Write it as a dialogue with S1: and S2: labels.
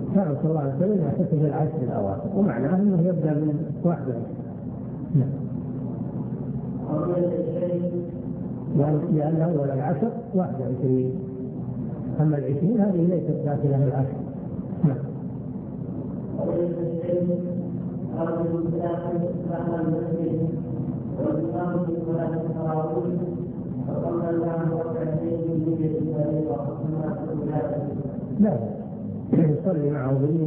S1: كان صلى الله عليه وسلم يحث في العشر الأواخر، ومعناه أنه يبدأ من 21. لأن أول العشر 21، أما 20 هذه ليست داخلة في العشر. لا يصلي معه